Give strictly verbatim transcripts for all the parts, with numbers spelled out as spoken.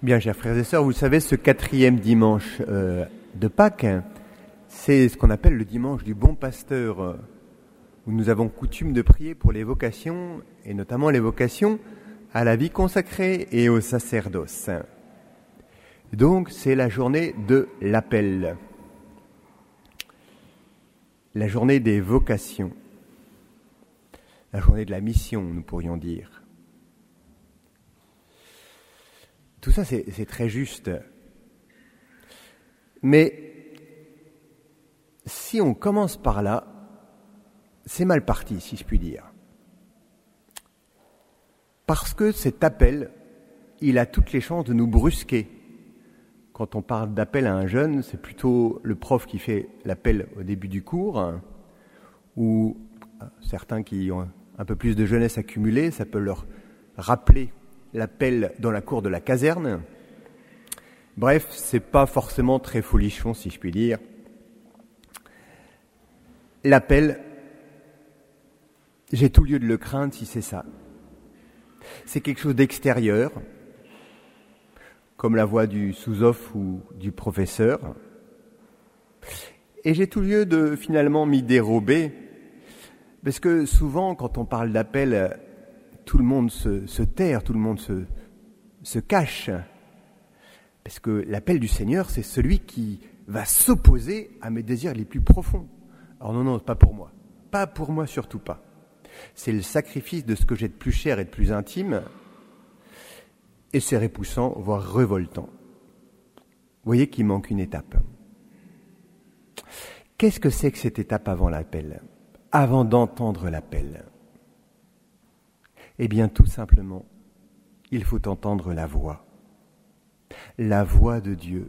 Bien, chers frères et sœurs, vous le savez, ce quatrième dimanche euh, de Pâques, c'est ce qu'on appelle le dimanche du bon pasteur, euh, où nous avons coutume de prier pour les vocations, et notamment les vocations à la vie consacrée et au sacerdoce. Donc, c'est la journée de l'appel, la journée des vocations, la journée de la mission, nous pourrions dire. Tout ça, c'est, c'est très juste. Mais si on commence par là, c'est mal parti, si je puis dire. Parce que cet appel, il a toutes les chances de nous brusquer. Quand on parle d'appel à un jeune, c'est plutôt le prof qui fait l'appel au début du cours, hein, ou certains qui ont un peu plus de jeunesse accumulée, ça peut leur rappeler l'appel dans la cour de la caserne. Bref, c'est pas forcément très folichon, si je puis dire. L'appel, j'ai tout lieu de le craindre si c'est ça. C'est quelque chose d'extérieur, comme la voix du sous-off ou du professeur. Et j'ai tout lieu de finalement m'y dérober, parce que souvent, quand on parle d'appel, tout le monde se, se terre, tout le monde se, se cache. Parce que l'appel du Seigneur, c'est celui qui va s'opposer à mes désirs les plus profonds. Alors non, non, pas pour moi. Pas pour moi, surtout pas. C'est le sacrifice de ce que j'ai de plus cher et de plus intime. Et c'est repoussant, voire révoltant. Vous voyez qu'il manque une étape. Qu'est-ce que c'est que cette étape avant l'appel ? Avant d'entendre l'appel ? Eh bien, tout simplement, il faut entendre la voix. La voix de Dieu.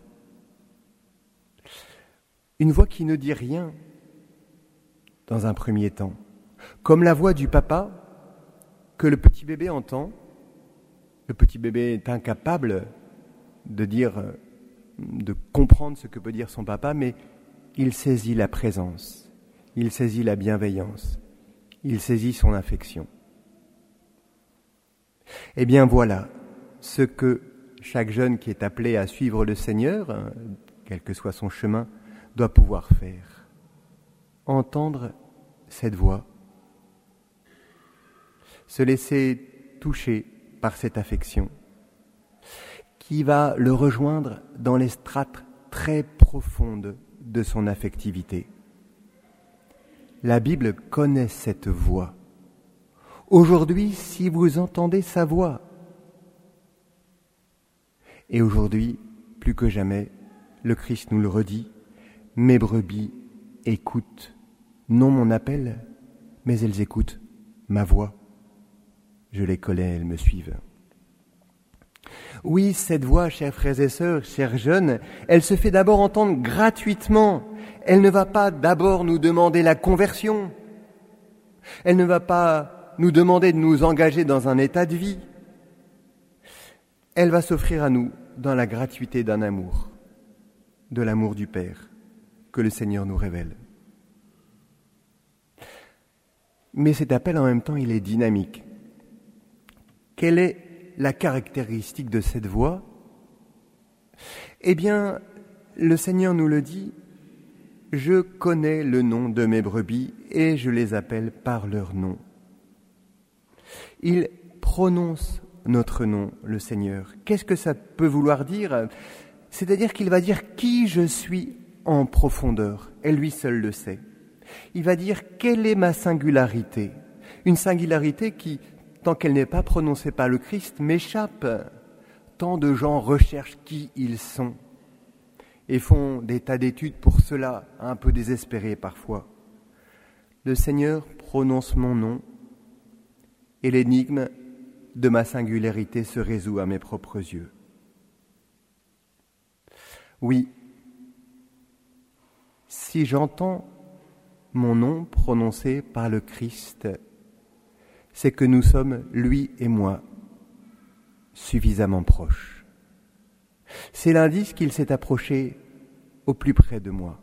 Une voix qui ne dit rien dans un premier temps. Comme la voix du papa que le petit bébé entend. Le petit bébé est incapable de dire, de comprendre ce que peut dire son papa, mais il saisit la présence, il saisit la bienveillance, il saisit son affection. Eh bien voilà ce que chaque jeune qui est appelé à suivre le Seigneur, quel que soit son chemin, doit pouvoir faire. Entendre cette voix, se laisser toucher par cette affection, qui va le rejoindre dans les strates très profondes de son affectivité. La Bible connaît cette voix. Aujourd'hui, si vous entendez sa voix, et aujourd'hui, plus que jamais, le Christ nous le redit, mes brebis écoutent, non mon appel, mais elles écoutent ma voix. Je les connais, elles me suivent. Oui, cette voix, chers frères et sœurs, chers jeunes, elle se fait d'abord entendre gratuitement. Elle ne va pas d'abord nous demander la conversion. Elle ne va pas nous demander de nous engager dans un état de vie. Elle va s'offrir à nous dans la gratuité d'un amour, de l'amour du Père, que le Seigneur nous révèle. Mais cet appel, en même temps, il est dynamique. Quelle est la caractéristique de cette voix ? Eh bien, le Seigneur nous le dit, « Je connais le nom de mes brebis et je les appelle par leur nom. » Il prononce notre nom, le Seigneur. Qu'est-ce que ça peut vouloir dire ? C'est-à-dire qu'il va dire qui je suis en profondeur, et lui seul le sait. Il va dire quelle est ma singularité, une singularité qui, tant qu'elle n'est pas prononcée par le Christ, m'échappe. Tant de gens recherchent qui ils sont et font des tas d'études pour cela, un peu désespérés parfois. Le Seigneur prononce mon nom et l'énigme de ma singularité se résout à mes propres yeux. Oui, si j'entends mon nom prononcé par le Christ, c'est que nous sommes, lui et moi, suffisamment proches. C'est l'indice qu'il s'est approché au plus près de moi.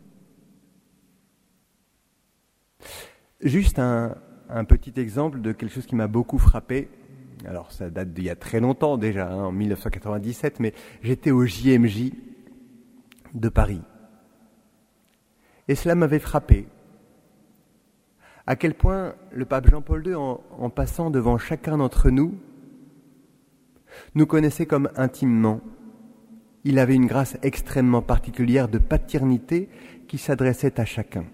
Juste un, un petit exemple de quelque chose qui m'a beaucoup frappé. alors ça date d'il y a très longtemps déjà, hein, en dix-neuf cent quatre-vingt-dix-sept, mais j'étais au J M J de Paris. Et cela m'avait frappé. À quel point le pape Jean-Paul deux, en, en passant devant chacun d'entre nous, nous connaissait comme intimement. Il avait une grâce extrêmement particulière de paternité qui s'adressait à chacun.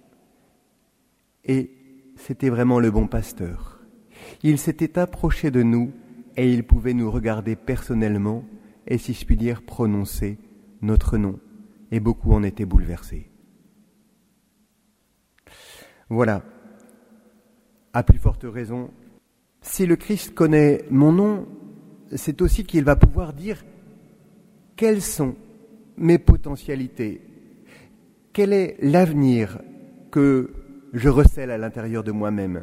Et c'était vraiment le bon pasteur. Il s'était approché de nous et il pouvait nous regarder personnellement et, si je puis dire, prononcer notre nom. Et beaucoup en étaient bouleversés. Voilà. À plus forte raison, si le Christ connaît mon nom, c'est aussi qu'il va pouvoir dire quelles sont mes potentialités, quel est l'avenir que je recèle à l'intérieur de moi-même.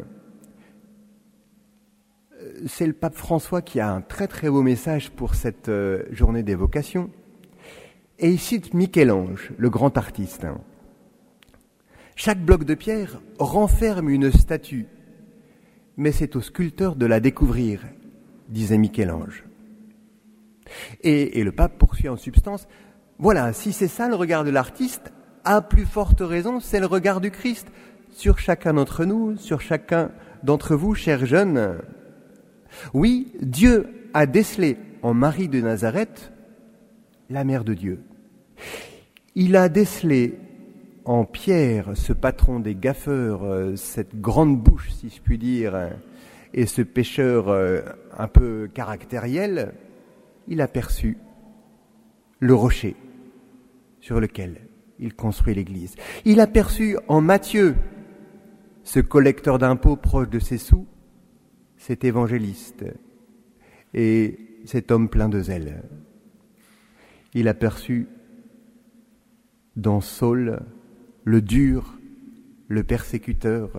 C'est le pape François qui a un très très beau message pour cette euh, journée des vocations. Et il cite Michel-Ange, le grand artiste. Chaque bloc de pierre renferme une statue, mais c'est au sculpteur de la découvrir, disait Michel-Ange. Et, et le pape poursuit en substance, voilà, si c'est ça le regard de l'artiste, à plus forte raison, c'est le regard du Christ sur chacun d'entre nous, sur chacun d'entre vous, chers jeunes. Oui, Dieu a décelé en Marie de Nazareth la mère de Dieu. Il a décelé en Pierre, ce patron des gaffeurs, cette grande bouche, si je puis dire, et ce pécheur un peu caractériel, il a perçu le rocher sur lequel il construit l'Église. Il a perçu en Matthieu, ce collecteur d'impôts proche de ses sous, cet évangéliste et cet homme plein de zèle. Il a perçu dans Saul le dur, le persécuteur,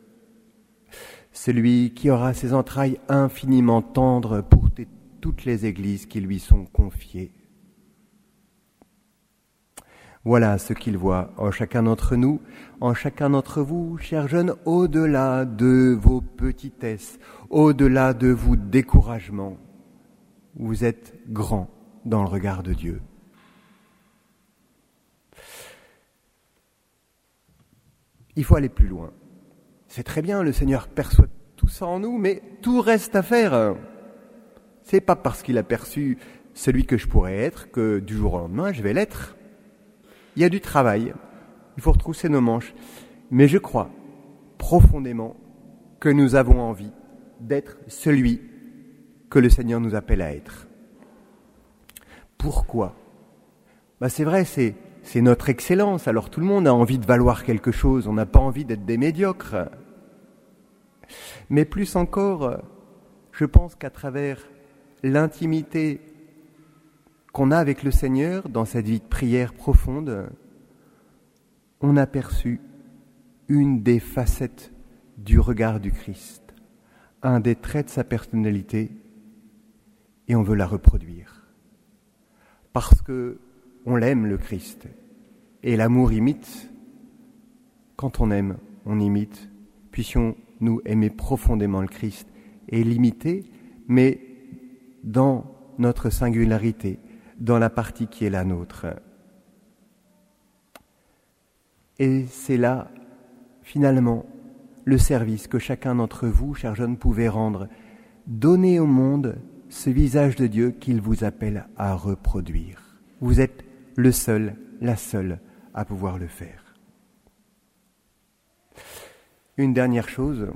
celui qui aura ses entrailles infiniment tendres pour t- toutes les églises qui lui sont confiées. Voilà ce qu'il voit en chacun d'entre nous, en chacun d'entre vous, chers jeunes, au-delà de vos petitesses, au-delà de vos découragements. Vous êtes grands dans le regard de Dieu. Il faut aller plus loin. C'est très bien, le Seigneur perçoit tout ça en nous, mais tout reste à faire. C'est pas parce qu'il a perçu celui que je pourrais être que du jour au lendemain, je vais l'être. Il y a du travail, il faut retrousser nos manches. Mais je crois profondément que nous avons envie d'être celui que le Seigneur nous appelle à être. Pourquoi ? Ben c'est vrai, c'est, c'est notre excellence. Alors tout le monde a envie de valoir quelque chose, on n'a pas envie d'être des médiocres. Mais plus encore, je pense qu'à travers l'intimité qu'on a avec le Seigneur dans cette vie de prière profonde, on a perçu une des facettes du regard du Christ, un des traits de sa personnalité, et on veut la reproduire. Parce que on l'aime, le Christ, et l'amour imite. Quand on aime, on imite. Puissions-nous aimer profondément le Christ et l'imiter, mais dans notre singularité, dans la partie qui est la nôtre. Et c'est là, finalement, le service que chacun d'entre vous, chers jeunes, pouvez rendre. Donner au monde ce visage de Dieu qu'il vous appelle à reproduire. Vous êtes le seul, la seule à pouvoir le faire. Une dernière chose,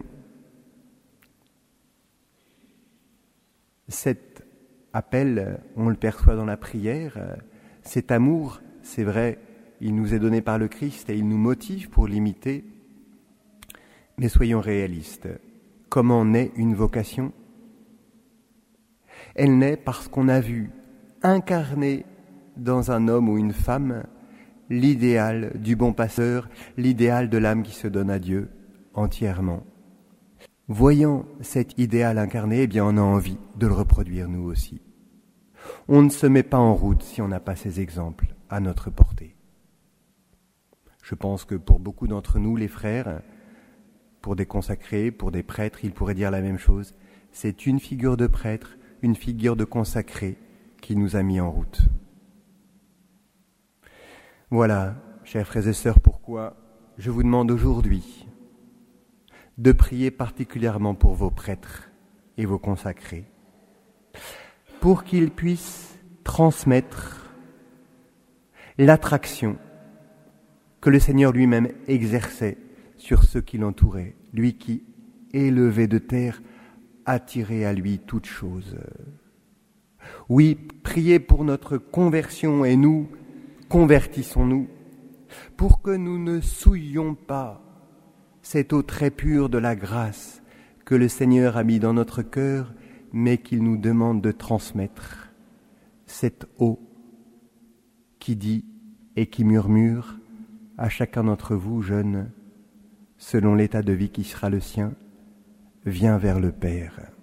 cet appel, on le perçoit dans la prière, cet amour, c'est vrai, il nous est donné par le Christ et il nous motive pour l'imiter, mais soyons réalistes. Comment naît une vocation ? Elle naît parce qu'on a vu incarner dans un homme ou une femme l'idéal du bon passeur, l'idéal de l'âme qui se donne à Dieu entièrement. Voyant cet idéal incarné, eh bien on a envie de le reproduire nous aussi. On ne se met pas en route si on n'a pas ces exemples à notre portée. Je pense que pour beaucoup d'entre nous, les frères, pour des consacrés, pour des prêtres, ils pourraient dire la même chose. C'est une figure de prêtre, une figure de consacré qui nous a mis en route. Voilà, chers frères et sœurs, pourquoi je vous demande aujourd'hui de prier particulièrement pour vos prêtres et vos consacrés, pour qu'ils puissent transmettre l'attraction que le Seigneur lui-même exerçait sur ceux qui l'entouraient, lui qui, élevé de terre, attirait à lui toutes choses. Oui, priez pour notre conversion et nous, convertissons-nous, pour que nous ne souillions pas cette eau très pure de la grâce que le Seigneur a mis dans notre cœur, mais qu'il nous demande de transmettre. Cette eau qui dit et qui murmure à chacun d'entre vous, jeunes, selon l'état de vie qui sera le sien, viens vers le Père.